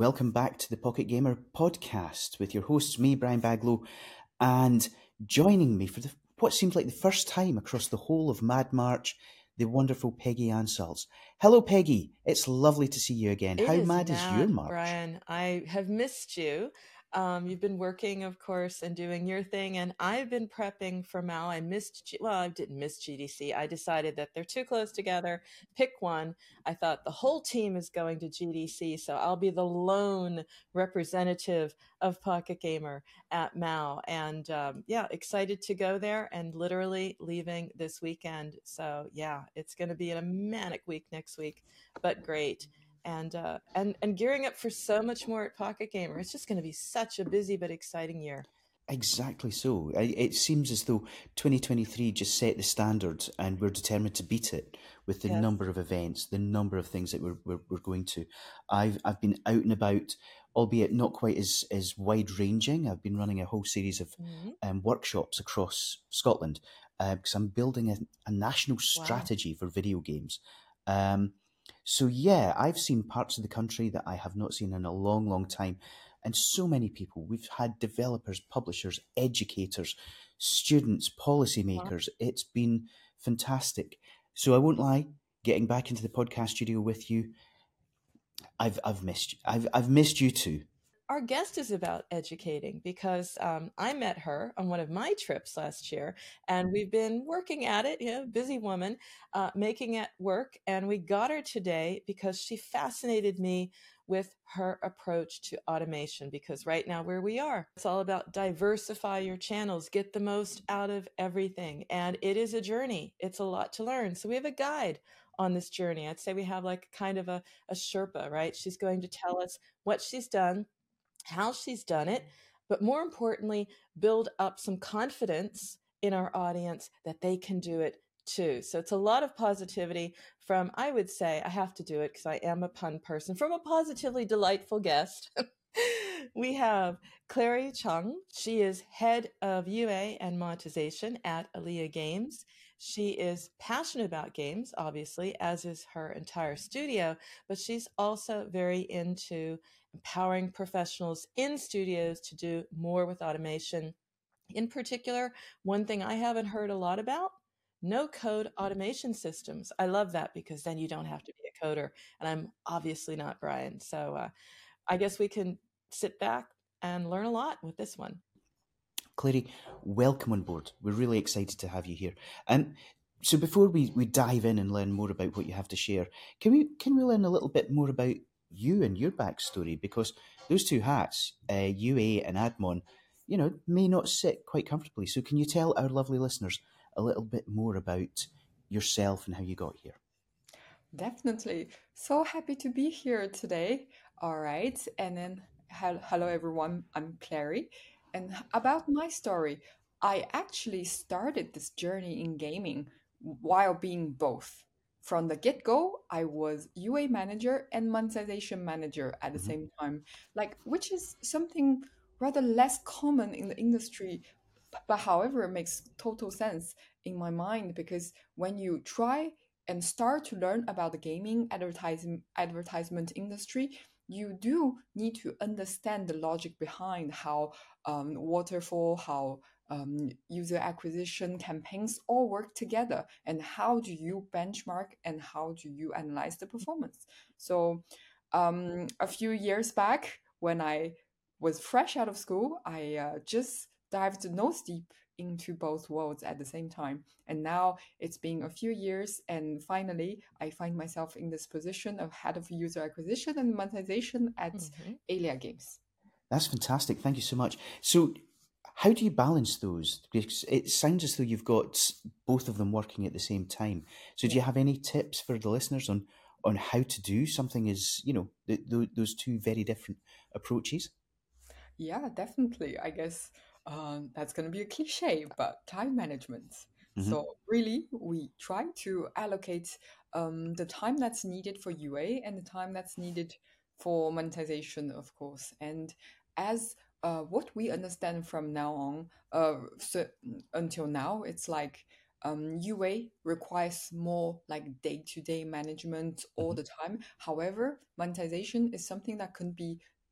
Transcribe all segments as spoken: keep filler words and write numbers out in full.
welcome back to the Pocket Gamer podcast with your hosts, me, Brian Baglow, and joining me for the, what seems like the first time across the whole of Mad March, the wonderful Peggy Ansalz. Hello, Peggy. It's lovely to see you again. It How is mad is your mad, March? Brian. I have missed you. Um, you've been working, of course, and doing your thing, and I've been prepping for Mal. I missed, G- well, I didn't miss G D C. I decided that they're too close together. Pick one. I thought the whole team is going to G D C, so I'll be the lone representative of Pocket Gamer at Mal. And um, yeah, excited to go there and literally leaving this weekend. So yeah, it's going to be a manic week next week, but great. And uh, and and gearing up for so much more at Pocket Gamer. It's just going to be such a busy but exciting year. Exactly so. I- It seems as though twenty twenty-three just set the standard and we're determined to beat it with the Yes. number of events, the number of things that we're, we're, we're going to. I've, I've been out and about, albeit not quite as, as wide ranging. I've been running a whole series of Mhm. um, workshops across Scotland uh, because I'm building a, a national Wow. strategy for video games. Um, so, yeah, I've seen parts of the country that I have not seen in a long, long time, and so many people. We've had developers, publishers, educators, students, Wow. policymakers. It's been fantastic. So I won't lie, getting back into the podcast studio with you, I've I've missed you. I've I've missed you too. Our guest is about educating because um, I met her on one of my trips last year, and we've been working at it. You know, busy woman, uh, making it work. And we got her today because she fascinated me with her approach to automation. Because right now, where we are, it's all about diversify your channels, get the most out of everything, and it is a journey. It's a lot to learn. So we have a guide on this journey. I'd say we have like kind of a, a Sherpa, right? She's going to tell us what she's done, how she's done it, but more importantly, build up some confidence in our audience that they can do it too. So it's a lot of positivity from, I would say, I have to do it because I am a pun person, from a positively delightful guest. We have Clary Chung. She is head of U A and monetization at Alia Games. She is passionate about games, obviously, as is her entire studio, but she's also very into empowering professionals in studios to do more with automation. In particular, one thing I haven't heard a lot about, no code automation systems. I love that because then you don't have to be a coder. And I'm obviously not Brian. So uh, I guess we can sit back and learn a lot with this one. Clary, welcome on board. We're really excited to have you here. And so before we, we dive in and learn more about what you have to share, can we can we learn a little bit more about you and your backstory? Because those two hats, uh, U A and Admon, you know, may not sit quite comfortably. So can you tell our lovely listeners a little bit more about yourself and how you got here? Definitely. So happy to be here today. All right. And then, hel- hello, everyone. I'm Clary. And h- about my story, I actually started this journey in gaming while being both. From the get go, I was U A manager and monetization manager at the Mm-hmm. same time, like, which is something rather less common in the industry. b- But however, it makes total sense in my mind because when you try and start to learn about the gaming advertising advertisement industry, you do need to understand the logic behind how um, waterfall, how um, user acquisition campaigns all work together, and how do you benchmark and how do you analyze the performance. So, um, a few years back, when I was fresh out of school, I uh, just dived nose deep into both worlds at the same time. And now it's been a few years, and finally, I find myself in this position of head of user acquisition and monetization at Mhm. Alia Games. That's fantastic. Thank you so much. So, how do you balance those? Because it sounds as though you've got both of them working at the same time. So, do Yeah. you have any tips for the listeners on on how to do something? Is you know th- th- those two very different approaches? Yeah, definitely. I guess um, that's going to be a cliche, but time management. Hmm. So, really, we try to allocate um, the time that's needed for U A and the time that's needed for monetization, of course. And as uh, what we understand from now on, uh, so until now, it's like um, U A requires more like day to day management all Hmm. the time. However, monetization is something that can be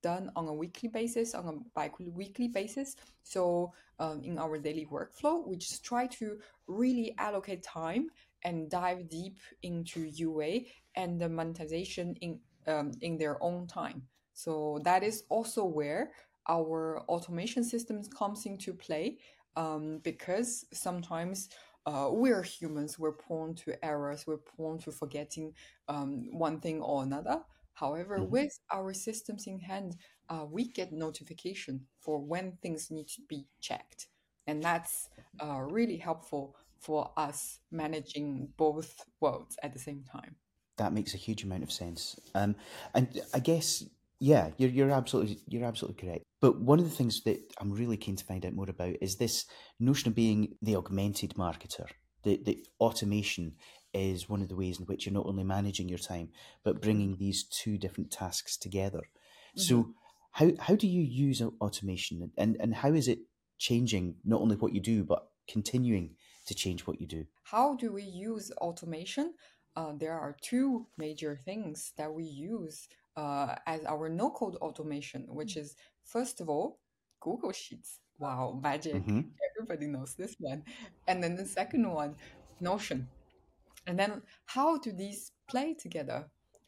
done on a weekly basis, on a bi-weekly basis. So um, in our daily workflow, we just try to really allocate time and dive deep into U A and the monetization in um, in their own time. So that is also where our automation systems comes into play, um, because sometimes uh, we're humans, we're prone to errors, we're prone to forgetting um, one thing or another. However, Mhm. with our systems in hand, uh, we get notification for when things need to be checked. And that's uh, really helpful for us managing both worlds at the same time. That makes a huge amount of sense. Um, and I guess, yeah, you're you're absolutely you're absolutely correct. But one of the things that I'm really keen to find out more about is this notion of being the augmented marketer. The the automation is one of the ways in which you're not only managing your time but bringing these two different tasks together. Mm-hmm. So how how do you use au- automation, and and how is it changing not only what you do but continuing to change what you do? How do we use automation? Uh, there are two major things that we use uh, as our no-code automation, which is, first of all, Google Sheets. Wow, magic. Mm-hmm. Everybody knows this one. And then the second one, Notion. And then how do these play together?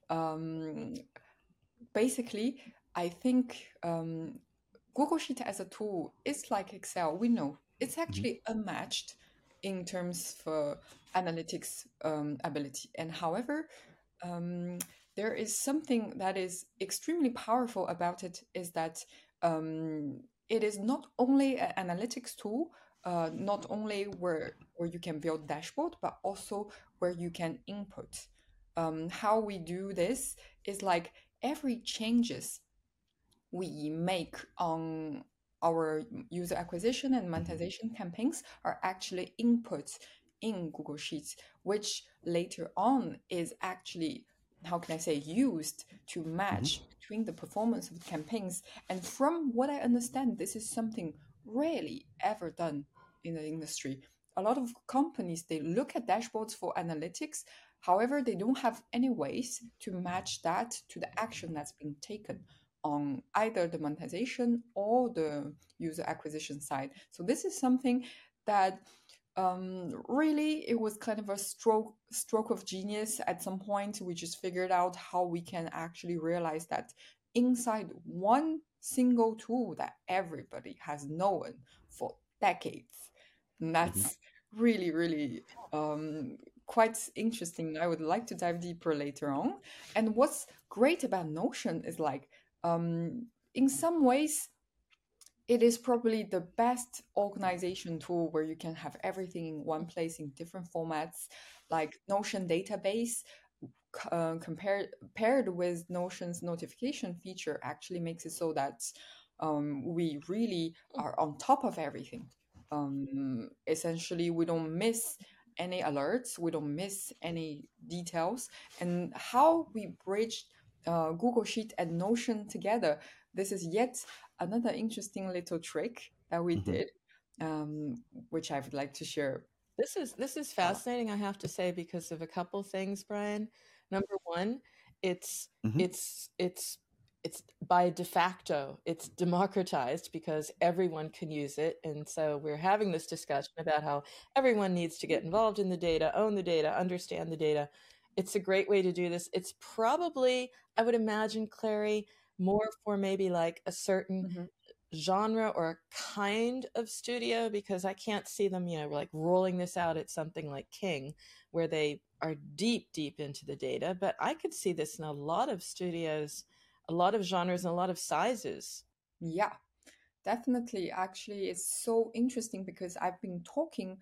Um, Basically, I think um, Google Sheet as a tool is like Excel. We know it's Mm-hmm. actually unmatched in terms for analytics um, ability. And however, um, there is something that is extremely powerful about it is that um, it is not only an analytics tool, uh, not only where where you can build dashboard, but also where you can input. Um, how we do this is like every changes we make on our user acquisition and Mm-hmm. monetization campaigns are actually inputs in Google Sheets, which later on is actually, how can I say, used to match Mm-hmm. between the performance of the campaigns. And from what I understand, this is something rarely ever done in the industry. A lot of companies, they look at dashboards for analytics. However, they don't have any ways to match that to the action that's being taken on either the monetization or the user acquisition side. So this is something that um, really it was kind of a stroke stroke of genius at some point. We just figured out how we can actually realize that inside one single tool that everybody has known for decades. And Mm-hmm. that's really, really um, quite interesting. I would like to dive deeper later on. And what's great about Notion is like um, in some ways, it is probably the best organization tool where you can have everything in one place in different formats, like Notion database. Uh, compared paired with Notion's notification feature, actually makes it so that um, we really are on top of everything. Um, essentially, we don't miss any alerts, we don't miss any details, and how we bridge uh, Google Sheet and Notion together. This is yet another interesting little trick that we Mm-hmm. did, um, which I would like to share. This is this is Uh, fascinating, I have to say, because of a couple things, Brian. Number one, it's Mm-hmm. it's it's it's by de facto, it's democratized because everyone can use it. And so we're having this discussion about how everyone needs to get involved in the data, own the data, understand the data. It's a great way to do this. It's probably, I would imagine, Clary, more for maybe like a certain mhm. genre or kind of studio, because I can't see them, you know, like rolling this out at something like King where they are deep, deep into the data. But I could see this in a lot of studios, a lot of genres, and a lot of sizes. Yeah, definitely. Actually, it's so interesting because I've been talking,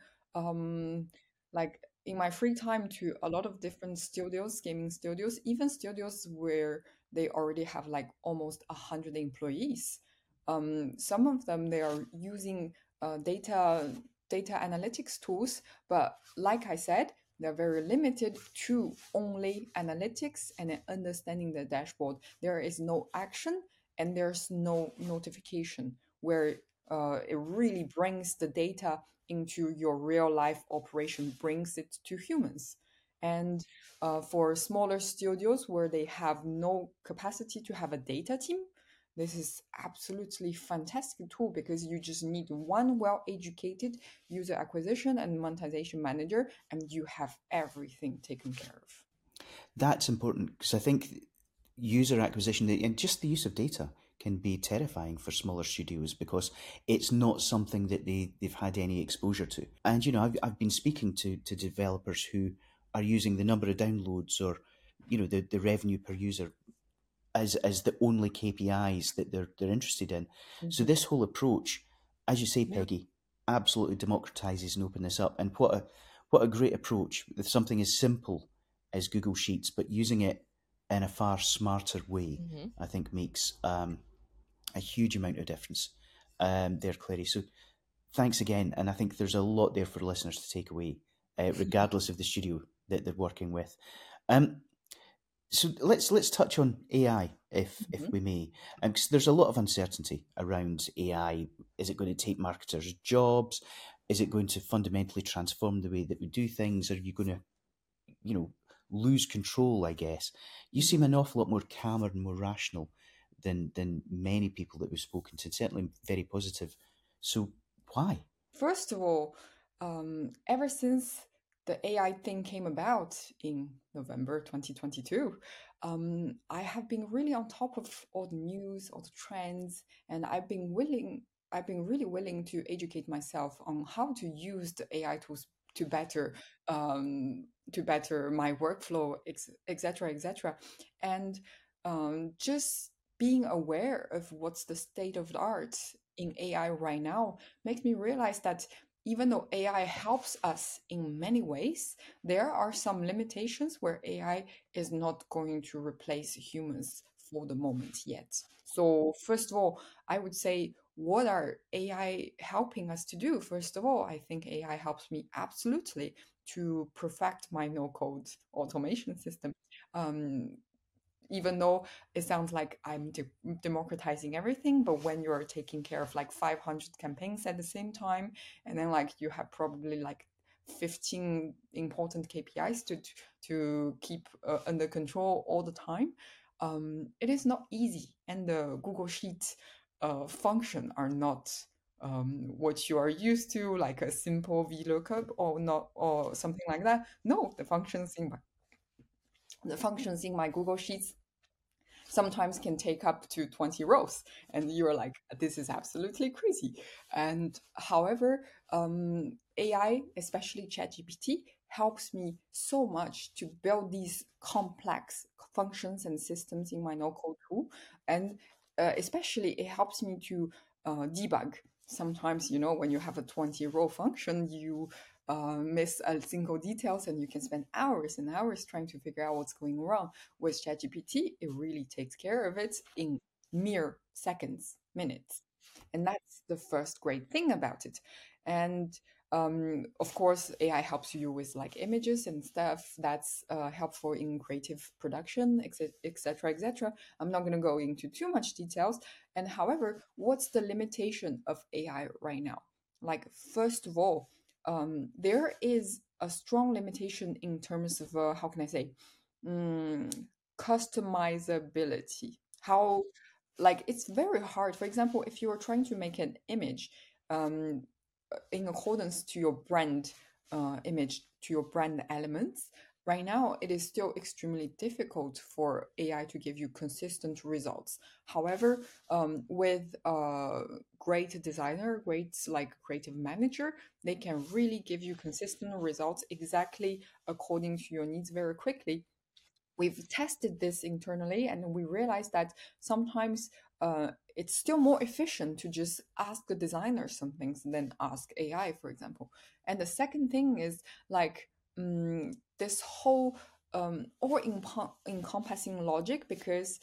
um, like in my free time to a lot of different studios, gaming studios, even studios where they already have like almost a hundred employees. Um, some of them they are using uh, data data analytics tools, but like I said, they're very limited to only analytics and understanding the dashboard. There is no action and there's no notification where uh, it really brings the data into your real life operation, brings it to humans. And uh, for smaller studios where they have no capacity to have a data team, this is absolutely fantastic tool because you just need one well-educated user acquisition and monetization manager, and you have everything taken care of. That's important because I think user acquisition and just the use of data can be terrifying for smaller studios because it's not something that they, they've had any exposure to. And, you know, I've, I've been speaking to, to developers who are using the number of downloads or, you know, the, the revenue per user as, as the only K P Is that they're, they're interested in. Mm-hmm. So this whole approach, as you say, Peggy, yeah. absolutely democratizes and opens this up. And what a, what a great approach with something as simple as Google Sheets, but using it in a far smarter way, mm-hmm. I think makes um, a huge amount of difference um, there, Clary. So thanks again. And I think there's a lot there for listeners to take away, uh, regardless of the studio that they're working with. Um, so let's let's touch on A I, if mm-hmm. if we may. Um, 'cause there's a lot of uncertainty around A I. Is it going to take marketers' jobs? Is it going to fundamentally transform the way that we do things? Are you going to, you know, lose control, I guess? You seem an awful lot more calmer and more rational than than many people that we've spoken to, certainly very positive. So why? First of all, um, ever since the A I thing came about in November twenty twenty-two, um, I have been really on top of all the news, all the trends, and I've been willing, I've been really willing to educate myself on how to use the A I tools to better um, to better my workflow, et cetera, et cetera. And um, just being aware of what's the state of the art in A I right now makes me realize that even though A I helps us in many ways, there are some limitations where A I is not going to replace humans for the moment yet. So first of all, I would say, what are A I helping us to do? First of all, I think A I helps me absolutely to perfect my no-code automation system. Um, even though it sounds like I'm de- democratizing everything, but when you're taking care of like five hundred campaigns at the same time, and then like you have probably like fifteen important K P Is to to keep uh, under control all the time, um, it is not easy. And the Google Sheet uh, function are not um, what you are used to, like a simple VLOOKUP or not, or something like that. No, the functions in my the functions in my Google Sheets sometimes can take up to twenty rows, and you're like, this is absolutely crazy. And however, um, A I, especially ChatGPT, helps me so much to build these complex functions and systems in my no-code tool. And uh, especially it helps me to uh, debug. Sometimes, you know, when you have a twenty row function, you uh, miss a single details and you can spend hours and hours trying to figure out what's going wrong. With ChatGPT, it really takes care of it in mere seconds, minutes. And that's the first great thing about it. And um, of course, A I helps you with like images and stuff that's uh, helpful in creative production, et cetera, et cetera. I'm not going to go into too much details. And however, what's the limitation of A I right now? Like, first of all, um, there is a strong limitation in terms of, uh, how can I say, um, customizability. How, like, it's very hard. For example, if you are trying to make an image um, in accordance to your brand uh, image, to your brand elements, right now it is still extremely difficult for A I to give you consistent results. However, um, with a great designer, great like creative manager, they can really give you consistent results exactly according to your needs very quickly. We've tested this internally and we realized that sometimes uh, it's still more efficient to just ask the designer some things than ask A I, for example. And the second thing is like um, this whole um, all-encompassing logic, because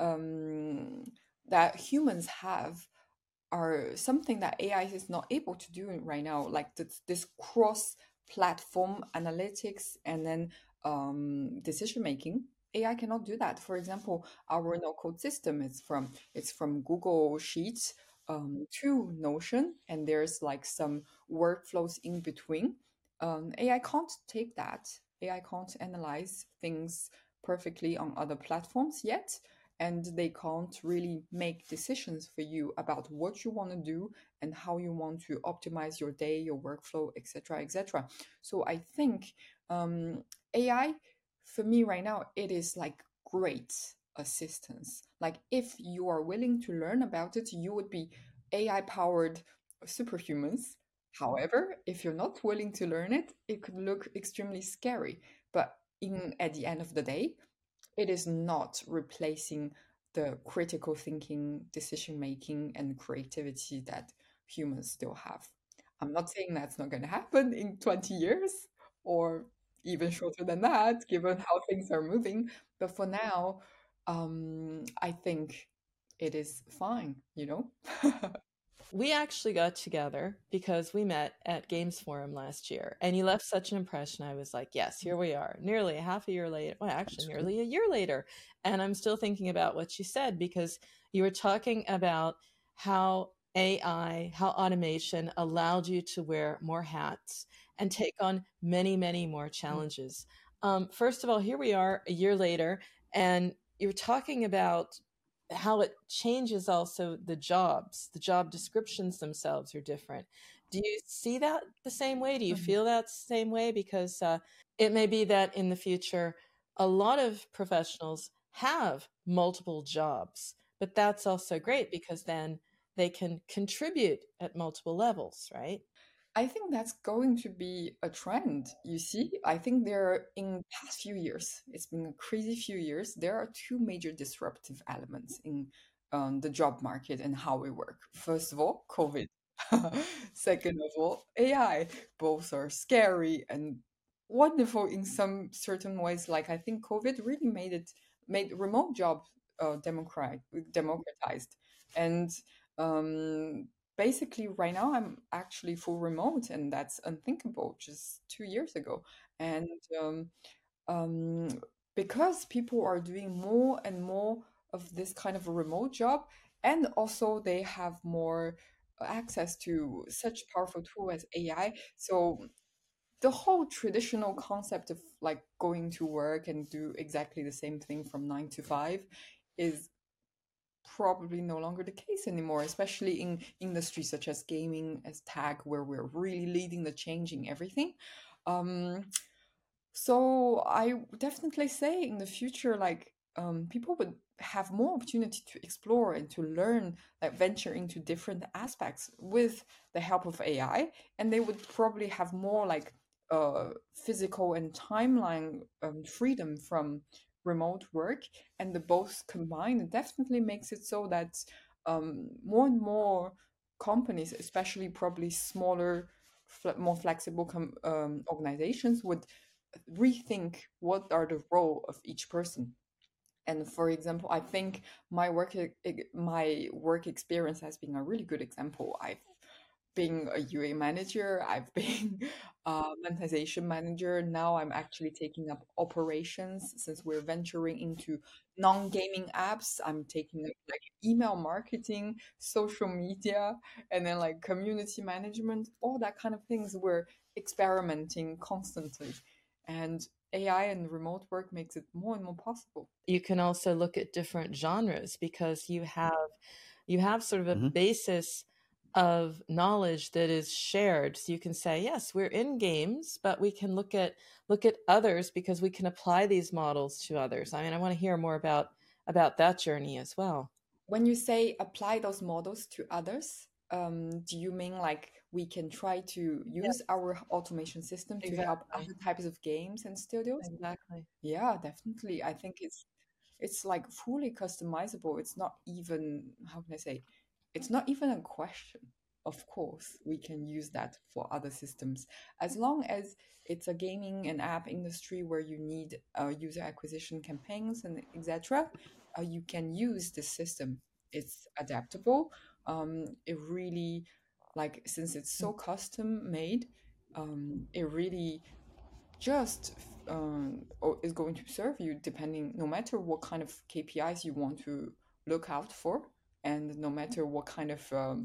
um, that humans have are something that A I is not able to do right now, like this, this cross-platform analytics and then um, decision making. A I cannot do that. For example, our no-code system is from it's from Google Sheets um, to Notion, and there's like some workflows in between. Um, A I can't take that. A I can't analyze things perfectly on other platforms yet. and they can't really make decisions for you about what you want to do and how you want to optimize your day, your workflow, et cetera, et cetera. So I think um, A I for me right now, it is like great assistance. Like if you are willing to learn about it, you would be A I powered superhumans. However, if you're not willing to learn it, it could look extremely scary. But in at the end of the day, it is not replacing the critical thinking, decision making, and creativity that humans still have. I'm not saying that's not going to happen in twenty years or even shorter than that, given how things are moving. But for now, um, I think it is fine, you know? We actually got together because we met at Games Forum last year, and you left such an impression. I was like, yes, here we are, nearly a half a year later. Well, actually, nearly a year later. And I'm still thinking about what you said, because you were talking about how A I, how automation allowed you to wear more hats and take on many, many more challenges. Um, first of all, here we are a year later, and you're talking about how it changes also the jobs. The job descriptions themselves are different. Do you see that the same way? Do you Mhm. feel that same way? Because uh, it may be that in the future, a lot of professionals have multiple jobs, but that's also great because then they can contribute at multiple levels, right? I think that's going to be a trend. You see, I think there in past few years, it's been a crazy few years. There are two major disruptive elements in um, the job market and how we work. First of all, COVID. Second of all, A I. Both are scary and wonderful in some certain ways. Like I think COVID really made it made remote job uh, democrat democratized, and um, basically right now I'm actually full remote, and that's unthinkable just two years ago. And um, um, because people are doing more and more of this kind of a remote job, and also they have more access to such powerful tool as A I. So the whole traditional concept of like going to work and do exactly the same thing from nine to five is probably no longer the case anymore, especially in industries such as gaming, as tag, where we're really leading the change in everything. Um, so I would definitely say in the future, like um, people would have more opportunity to explore and to learn, like venture into different aspects with the help of A I, and they would probably have more like uh, physical and timeline um, freedom from remote work, and the both combined definitely makes it so that um, more and more companies, especially probably smaller, fle- more flexible com- um, organizations, would rethink what are the role of each person. And for example, I think my work e- e- my work experience has been a really good example. I've been a U A manager, I've been a monetization manager. Now I'm actually taking up operations since we're venturing into non-gaming apps. I'm taking up like email marketing, social media, and then like community management, all that kind of things. We're experimenting constantly. And A I and remote work makes it more and more possible. You can also look at different genres because you have you have sort of a Mhm. basis of knowledge that is shared. So you can say, yes, we're in games, but we can look at look at others because we can apply these models to others. I mean, I want to hear more about about that journey as well. When you say apply those models to others, um, do you mean like we can try to Yes, use our automation system to help exactly. other types of games and studios? Exactly. Yeah, definitely. I think it's it's like fully customizable. It's not even, how can I say, it's not even a question. Of course, we can use that for other systems as long as it's a gaming and app industry where you need uh, user acquisition campaigns and et cetera. Uh, you can use this system. It's adaptable. Um, it really, like, since it's so custom made, um, it really just um, or is going to serve you depending no matter what kind of K P Is you want to look out for, and no matter what kind of um,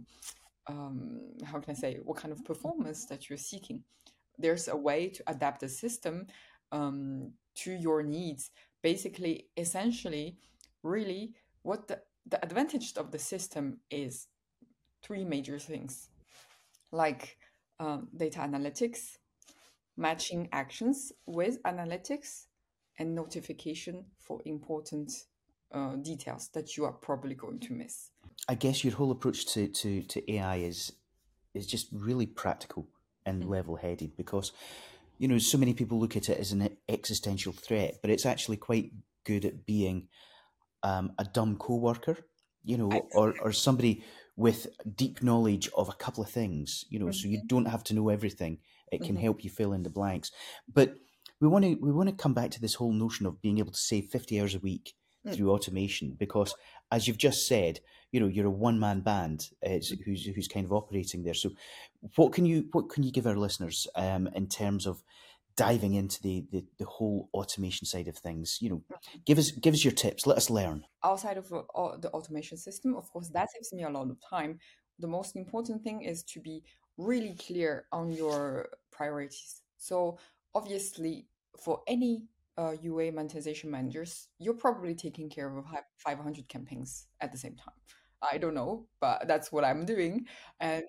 um, how can I say, what kind of performance that you're seeking. There's a way to adapt the system um, to your needs. Basically, essentially, really, what the, the advantage of the system is three major things, like um, data analytics, matching actions with analytics, and notification for important uh, details that you are probably going to miss. I guess your whole approach to, to, to A I is is just really practical and Mm. level-headed, because you know so many people look at it as an existential threat, but it's actually quite good at being um, a dumb co-worker, you know, Right. or or somebody with deep knowledge of a couple of things, you know, so you Mhm. don't have to know everything. It can Mhm. help you fill in the blanks. But we want to we want to come back to this whole notion of being able to save fifty hours a week Mm. through automation, because as you've just said, you know, you're a one-man band uh, Mm. who's who's kind of operating there. So what can you what can you give our listeners um, in terms of diving into the, the the whole automation side of things? You know, give us give us your tips. Let us learn. Outside of uh, au- the automation system, of course, that saves me a lot of time. The most important thing is to be really clear on your priorities. So obviously, for any uh, U A monetization managers, you're probably taking care of hi- five hundred campaigns at the same time. I don't know, but that's what I'm doing. And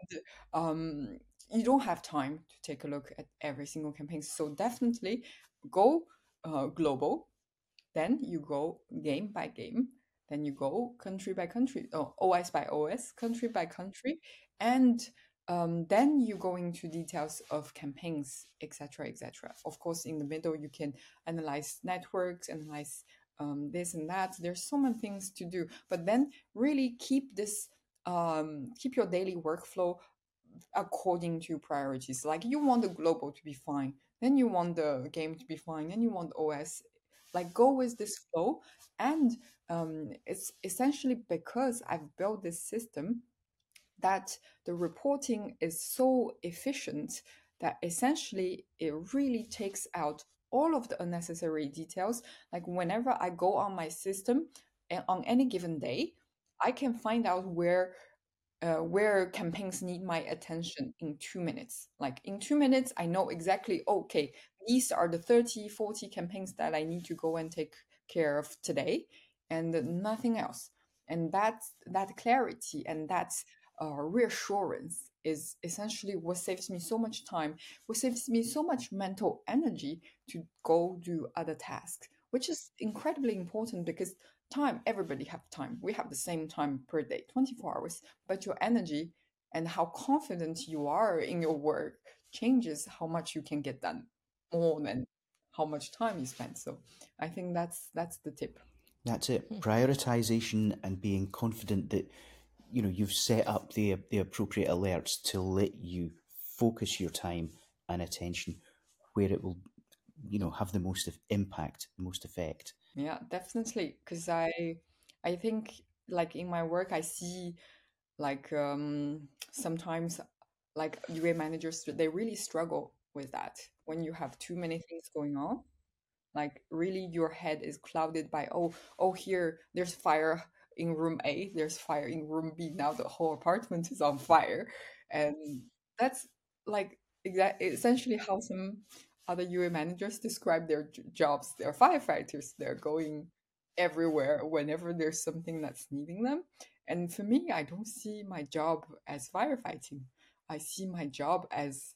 um, you don't have time to take a look at every single campaign. So definitely go uh, global, then you go game by game, then you go country by country, oh, O S by O S, country by country, and um, then you go into details of campaigns, et cetera, et cetera. Of course, in the middle, you can analyze networks, analyze um, this and that. There's so many things to do, but then really keep this, um, keep your daily workflow according to priorities. Like you want the global to be fine, then you want the game to be fine, then you want O S. Like go with this flow, and um, it's essentially because I've built this system that the reporting is so efficient that essentially it really takes out all of the unnecessary details. Like whenever I go on my system and on any given day, I can find out where uh, where campaigns need my attention in two minutes. Like in two minutes, I know exactly, okay, these are the thirty, forty campaigns that I need to go and take care of today, and nothing else. And that's that clarity and that's uh, reassurance is essentially what saves me so much time, what saves me so much mental energy to go do other tasks, which is incredibly important because time, everybody have time. We have the same time per day, twenty-four hours, but your energy and how confident you are in your work changes how much you can get done more than how much time you spend. So I think that's that's the tip. That's it. Hmm. Prioritization and being confident that you know you've set up the the appropriate alerts to let you focus your time and attention where it will, you know, have the most of impact, the most effect. Yeah, definitely. Because I I think like in my work I see like um sometimes like U A managers they really struggle with that when you have too many things going on. Like really your head is clouded by oh oh here there's fire in room A, there's fire in room B, now the whole apartment is on fire. And that's like exact essentially how some other U A managers describe their j- jobs. They're firefighters, they're going everywhere whenever there's something that's needing them. And for me, I don't see my job as firefighting. I see my job as,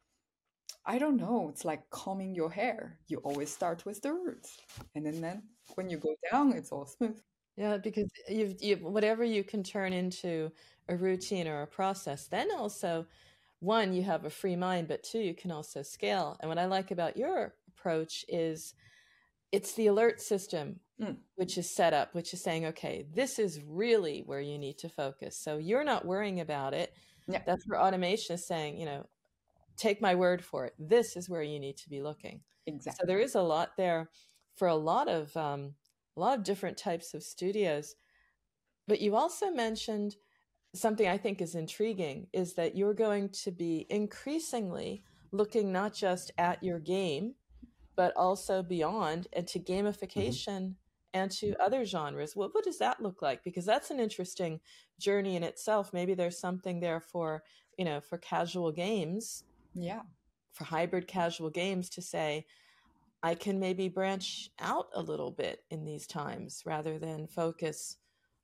I don't know, it's like combing your hair. You always start with the roots. And then, then when you go down, it's all smooth. Yeah, because you've, you whatever you can turn into a routine or a process, then also, one, you have a free mind, but two, you can also scale. And what I like about your approach is it's the alert system Mm. which is set up, which is saying, okay, this is really where you need to focus. So you're not worrying about it. Yeah, That's where automation is saying, you know, take my word for it. This is where you need to be looking. So exactly. there is a lot there for a lot of um, a lot of different types of studios. But you also mentioned something I think is intriguing is that you're going to be increasingly looking not just at your game, but also beyond and to Mm-hmm. gamification and to other genres. What, what does that look like? Because that's an interesting journey in itself. Maybe there's something there for, you know, for casual games, Yeah. for hybrid casual games to say, I can maybe branch out a little bit in these times rather than focus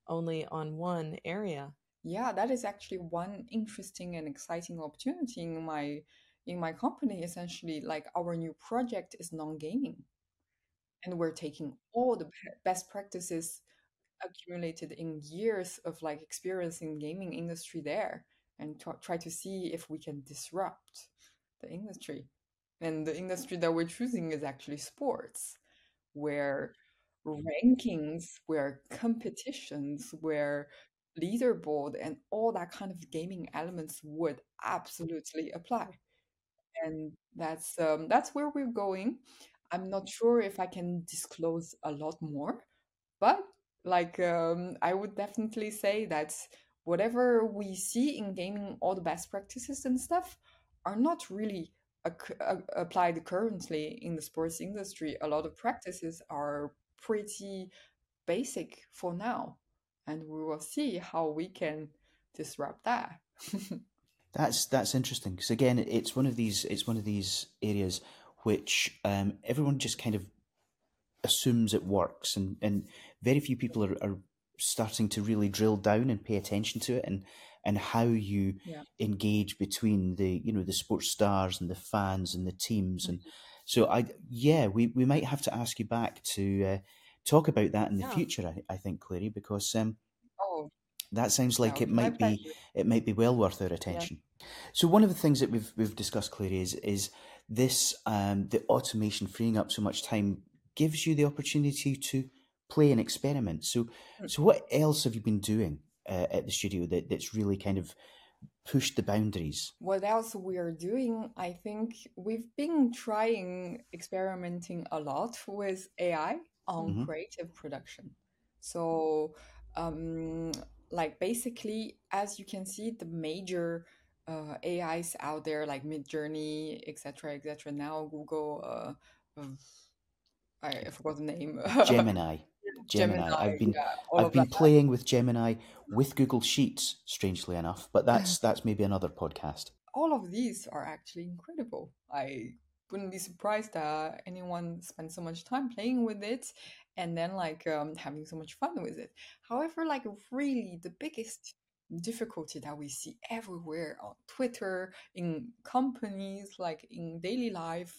only on one area. Yeah, that is actually one interesting and exciting opportunity in my in my company. Essentially, like our new project is non-gaming, and we're taking all the be- best practices accumulated in years of like experience in gaming industry there, and try try to see if we can disrupt the industry. And the industry that we're choosing is actually sports, where rankings, where competitions, where leaderboard and all that kind of gaming elements would absolutely apply. And that's um, that's where we're going. I'm not sure if I can disclose a lot more, but like um, I would definitely say that whatever we see in gaming, all the best practices and stuff are not really ac- a- applied currently in the sports industry. A lot of practices are pretty basic for now, and we will see how we can disrupt that. That's that's interesting because again, it's one of these it's one of these areas which um, everyone just kind of assumes it works, and, and very few people are, are starting to really drill down and pay attention to it, and and how you Yeah. engage between the you know the sports stars and the fans and the teams, and Mhm. so I yeah we, we might have to ask you back to uh, talk about that in the Yeah. future. I, I think, Clary, because um, Oh, that sounds that like would it be my might be pleasure. it might be well worth our attention. So one of the things that we've we've discussed, Clary, is is this um, the automation freeing up so much time gives you the opportunity to play and experiment. So Mm. so what else have you been doing uh, at the studio that, that's really kind of pushed the boundaries? What else we are doing? I think we've been trying experimenting a lot with A I on hmm creative production. So, um, like basically, as you can see, the major uh, A Is out there, like Midjourney, et cetera, et cetera. Now Google, uh, uh, I, I forgot the name, Gemini. Gemini, Gemini. I've been yeah, all I've of that. been playing with Gemini with Google Sheets, strangely enough, but that's that's maybe another podcast. All of these are actually incredible. I wouldn't be surprised that anyone spends so much time playing with it and then like um, having so much fun with it. However, like really the biggest difficulty that we see everywhere on Twitter, in companies, like in daily life,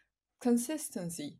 consistency.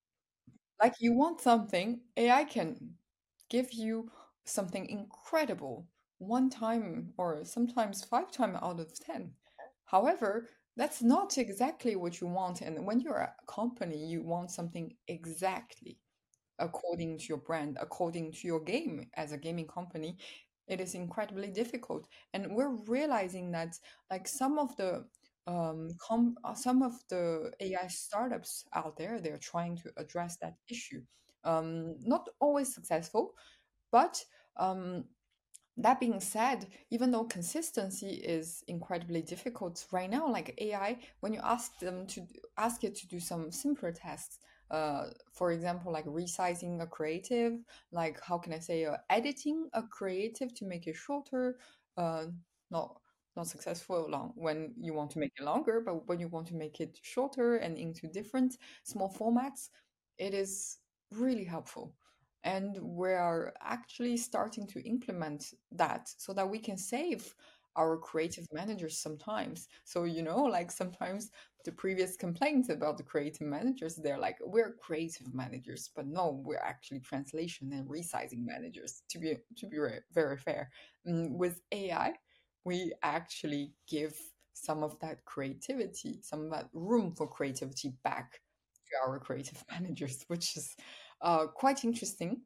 Like you want something, A I can give you something incredible one time or sometimes five times out of ten. However, that's not exactly what you want. And when you're a company, you want something exactly according to your brand, according to your game as a gaming company. It is incredibly difficult. And we're realizing that like some of the um, com- uh, some of the A I startups out there, they're trying to address that issue. Um, not always successful, but um, that being said, even though consistency is incredibly difficult right now, like A I, when you ask them to ask it to do some simpler tasks, uh, for example, like resizing a creative, like how can I say, uh, editing a creative to make it shorter, uh, not not successful long when you want to make it longer, but when you want to make it shorter and into different small formats, it is really helpful. And we are actually starting to implement that so that we can save our creative managers sometimes. So, you know, like sometimes the previous complaints about the creative managers, they're like, we're creative managers, but no, we're actually translation and resizing managers, to be to be re- very fair. Mm, with A I, we actually give some of that creativity, some of that room for creativity back to our creative managers, which is uh, quite interesting.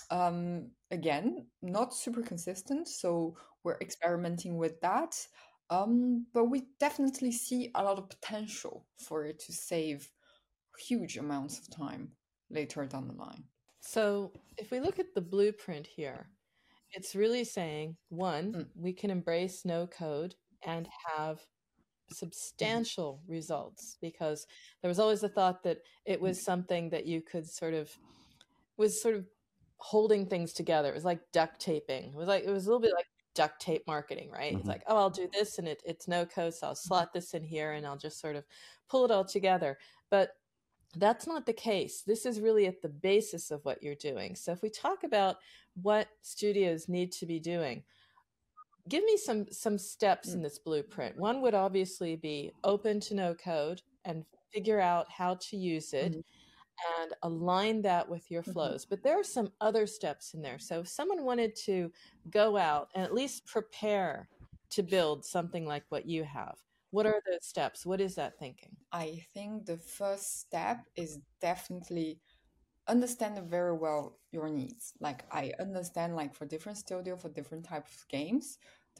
Um, again, not super consistent, so we're experimenting with that. Um, but we definitely see a lot of potential for it to save huge amounts of time later down the line. So if we look at the blueprint here, it's really saying one, Mm, we can embrace no code and have mhm, substantial results, because there was always the thought that it mm, was something that you could sort of was sort of holding things together. It was like duct taping. It was like it was a little bit like duct tape marketing, right? It's hmm like, oh, I'll do this and it, it's no code, so I'll slot this in here and I'll just sort of pull it all together. But That's not the case. This is really at the basis of what you're doing. So if we talk about what studios need to be doing, give me some some steps Mm. in this blueprint. One would obviously be open to no code and figure out how to use it Mhm. and align that with your Mhm. flows. But there are some other steps in there. So if someone wanted to go out and at least prepare to build something like what you have, what are those steps? What is that thinking? I think the first step is definitely understand very well your needs. Like I understand like for different studio, for different types of games,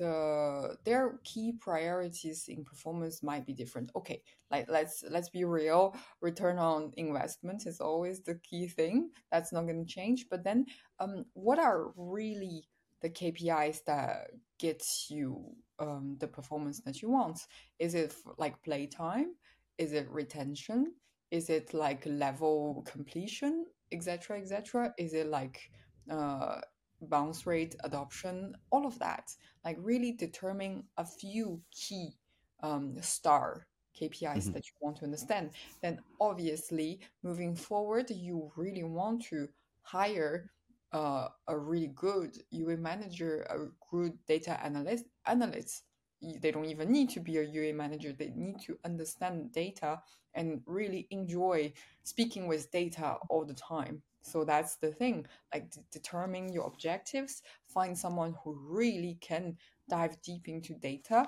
the their key priorities in performance might be different. Okay, like let's let's be real, return on investment is always the key thing. That's not going to change. But then um what are really the K P Is that gets you um the performance that you want? Is it f- like playtime? Is it retention? Is it like level completion, etc, etc? Is it like uh bounce rate, adoption, all of that? Like really determine a few key um star K P Is Mhm. that you want to understand. Then obviously moving forward, you really want to hire uh, a really good U A manager, a good data analyst analyst. Y- they don't even need to be a U A manager. They need to understand data and really enjoy speaking with data all the time. So that's the thing. Like d- determine your objectives, find someone who really can dive deep into data,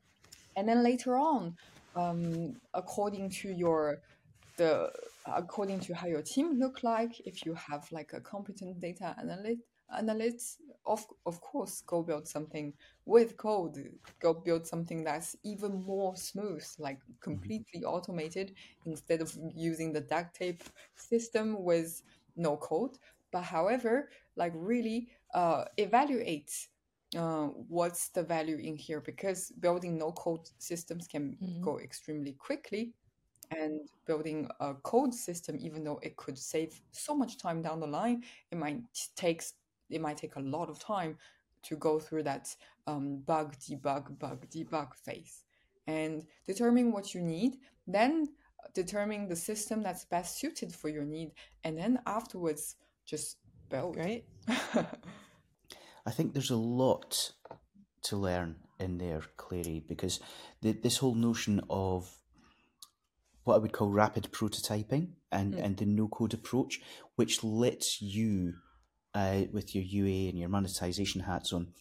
and then later on, um, according to your the according to how your team look like, if you have like a competent data analyst analysts, of of course go build something with code, go build something that's even more smooth, like Mhm. completely automated, instead of using the duct tape system with no code. But however, like really uh evaluate uh, what's the value in here, because building no code systems can Mhm. go extremely quickly, and building a code system, even though it could save so much time down the line, it might takes it might take a lot of time to go through that um, bug debug bug debug phase, and determine what you need, then determine the system that's best suited for your need, and then afterwards just build. Great. I think there's a lot to learn in there, Clary, because the, this whole notion of what I would call rapid prototyping and, Mm. and the no code approach, which lets you, uh, with your U A and your monetization hats on,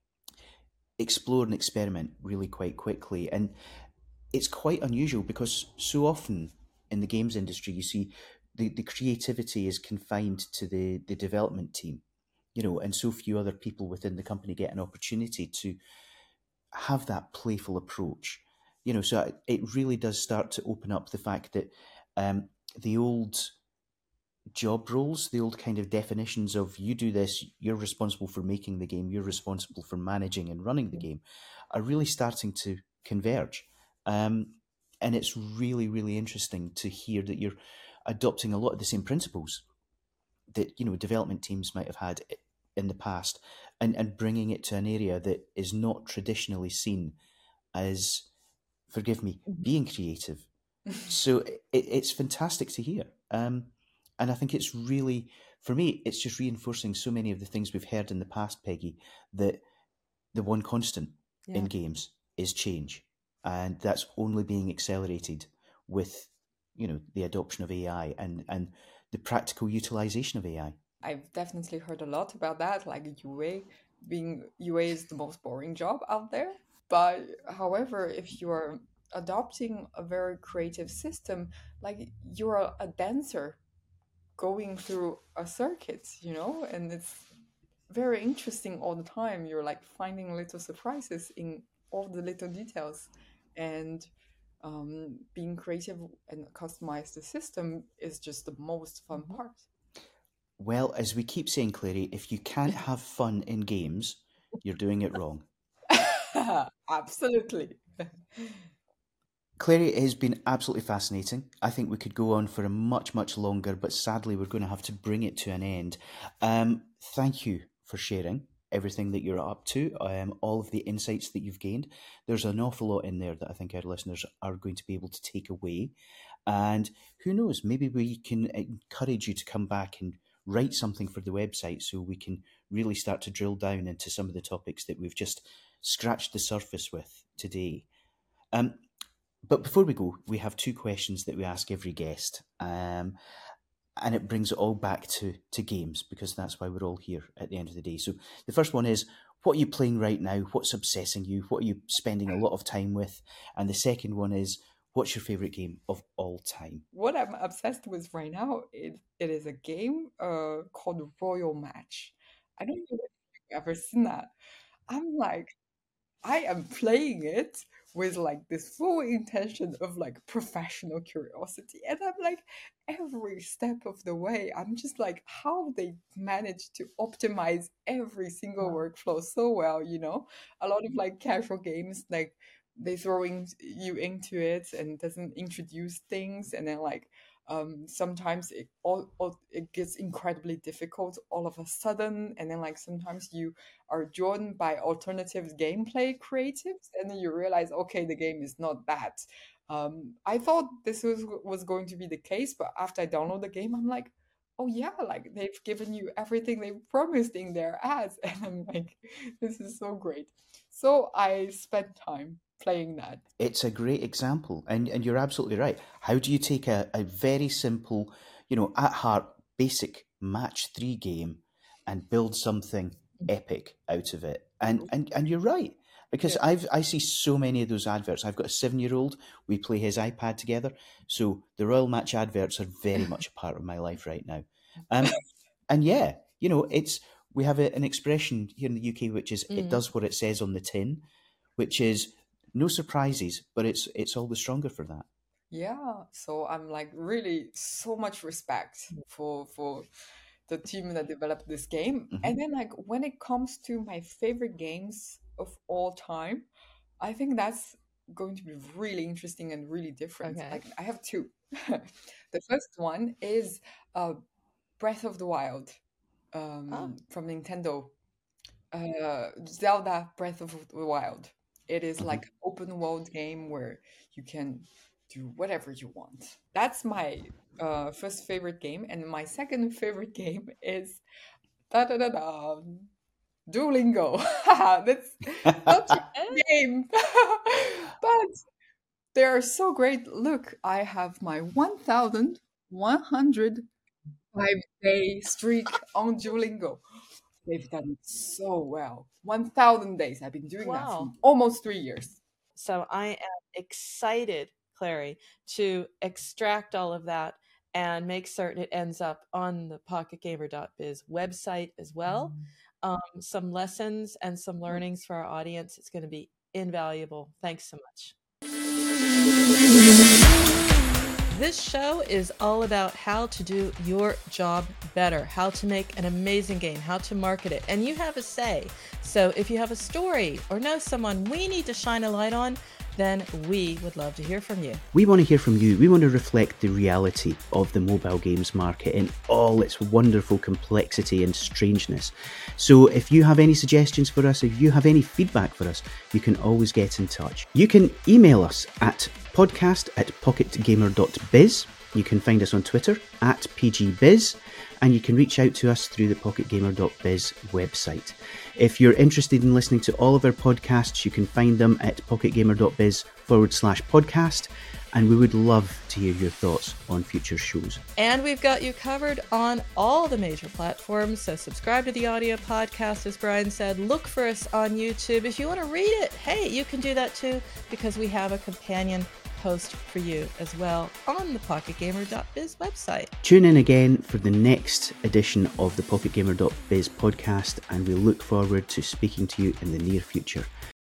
explore and experiment really quite quickly. And it's quite unusual because so often in the games industry, you see the, the creativity is confined to the, the development team, you know, and so few other people within the company get an opportunity to have that playful approach. You know, so it really does start to open up the fact that um, the old job roles, the old kind of definitions of you do this, you're responsible for making the game, you're responsible for managing and running the game, are really starting to converge. Um, and it's really, really interesting to hear that you're adopting a lot of the same principles that, you know, development teams might have had in the past, and, and bringing it to an area that is not traditionally seen as, forgive me, being creative. So it, it's fantastic to hear. Um, and I think it's really, for me, it's just reinforcing so many of the things we've heard in the past, Peggy, that the one constant in Yeah. games is change. And that's only being accelerated with, you know, the adoption of A I and, and the practical utilization of A I. I've definitely heard a lot about that, like U A being U A is the most boring job out there. But however, if you're adopting a very creative system, like you're a dancer going through a circuit, you know, and it's very interesting all the time. You're like finding little surprises in all the little details, and um, being creative and customize the system is just the most fun Mhm. part. Well, as we keep saying, Clary, if you can't have fun in games, you're doing it wrong. Absolutely. Clary, it has been absolutely fascinating. I think we could go on for a much, much longer, but sadly, we're going to have to bring it to an end. Um, thank you for sharing. everything that you're up to, um, all of the insights that you've gained. There's an awful lot in there that I think our listeners are going to be able to take away. And who knows, maybe we can encourage you to come back and write something for the website so we can really start to drill down into some of the topics that we've just scratched the surface with today. Um, but before we go, we have two questions that we ask every guest. Um, and it brings it all back to, to games, because that's why we're all here at the end of the day. So the first one is, what are you playing right now? What's obsessing you? What are you spending a lot of time with? And the second one is, what's your favorite game of all time? What I'm obsessed with right now, it, it is a game uh, called Royal Match. I don't know if you've ever seen that. I'm like, I am playing it with like this full intention of like professional curiosity. And I'm like, every step of the way, I'm just like, how they manage to optimize every single workflow so well, you know? A lot of like casual games, like they throwing you into it and doesn't introduce things, and then like um sometimes it all, all it gets incredibly difficult all of a sudden, and then like sometimes you are drawn by alternative gameplay creatives, and then you realize, okay, the game is not that. um I thought this was was going to be the case, but after I download the game, I'm like, oh yeah, like they've given you everything they promised in their ads. And I'm like, this is so great. So I spent time playing that. It's a great example, and, and you're absolutely right. How do you take a, a very simple, you know, at heart, basic match three game and build something epic out of it? And and, and you're right, because Yeah. I've I see so many of those adverts. I've got a seven-year-old. We play his iPad together, so the Royal Match adverts are very much a part of my life right now. Um, and yeah, you know, it's we have a, an expression here in the U K which is, it Mhm. does what it says on the tin, which is no surprises, but it's it's all the stronger for that. Yeah, so I'm like really so much respect for for the team that developed this game. Mhm. And then like when it comes to my favorite games of all time, I think that's going to be really interesting and really different. Okay. Like I have two. The first one is uh Breath of the Wild um Oh. from Nintendo. Uh Zelda Breath of the Wild. It is Mhm. like an open world game where you can do whatever you want. That's my uh, first favorite game. And my second favorite game is da da da da Duolingo. That's not a game, but they are so great. Look, I have my one thousand one hundred five day streak on Duolingo. They've done it so well. one thousand days. I've been doing that for Wow. almost three years. So I am excited, Clary, to extract all of that and make certain it ends up on the pocket gamer dot biz website as well. Um, some lessons and some learnings for our audience. It's going to be invaluable. Thanks so much. This show is all about how to do your job better, how to make an amazing game, how to market it, and you have a say. So if you have a story or know someone we need to shine a light on, then we would love to hear from you. We want to hear from you. We want to reflect the reality of the mobile games market in all its wonderful complexity and strangeness. So if you have any suggestions for us, if you have any feedback for us, you can always get in touch. You can email us at podcast at pocket gamer dot biz. You can find us on Twitter at P G Biz, and you can reach out to us through the pocket gamer dot biz website. If you're interested in listening to all of our podcasts, you can find them at pocket gamer dot biz forward slash podcast, and we would love to hear your thoughts on future shows. And we've got you covered on all the major platforms, so subscribe to the audio podcast, as Brian said. Look for us on YouTube. If you want to read it, hey, you can do that too, because we have a companion post for you as well on the pocket gamer dot biz website. Tune in again for the next edition of the pocket gamer dot biz podcast, and we look forward to speaking to you in the near future.